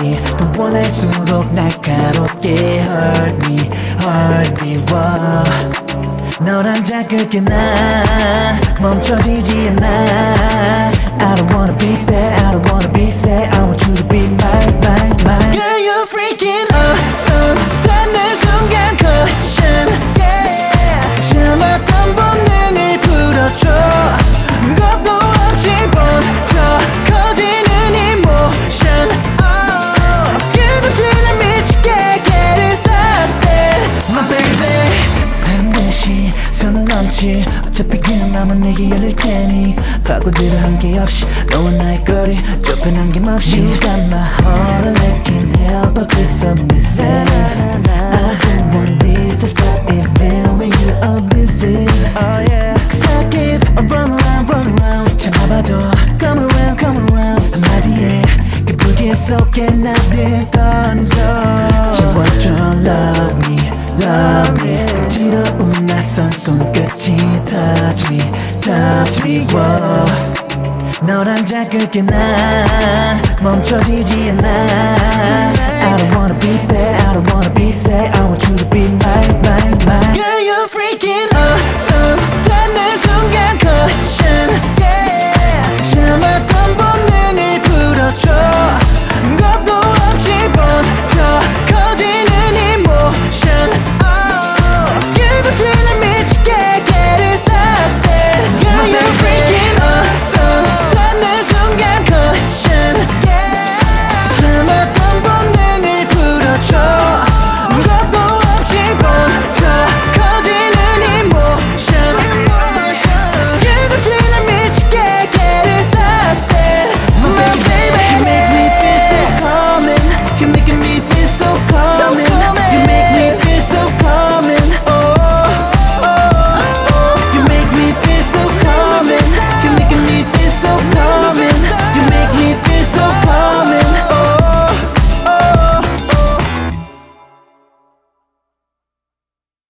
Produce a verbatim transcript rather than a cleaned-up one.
me 더 원할수록 날카롭게 hurt me hurt me wow. 너란 자극에 난 멈춰지지 않아 I don't wanna be bad, I don't wanna be sad I want you to be mine, mine, mine Girl you're freaking awesome 닿는 순간 caution yeah 참았던 본능을 풀어줘 겁도 없이 번져 커지는 emotion oh 끝없이 날 미치게 get exhausted My baby 반드시 선을 넘지 어차피 그 맘은 내게 열릴 테니 파고들어 한 게 없이 너와 나의 거리 좁혀 남김없이 You got my heart I can't help but be submissive I don't want this to stop even when you are busy Oh yeah Cause I keep on run around run around 참아봐도 come around come around 한마디에 그 불길 속에 나를 던져 지워줘 love me love me 어지러운 낯선 손끝이 touch me touch me wow. 너란 자극에 난 멈춰지지 않아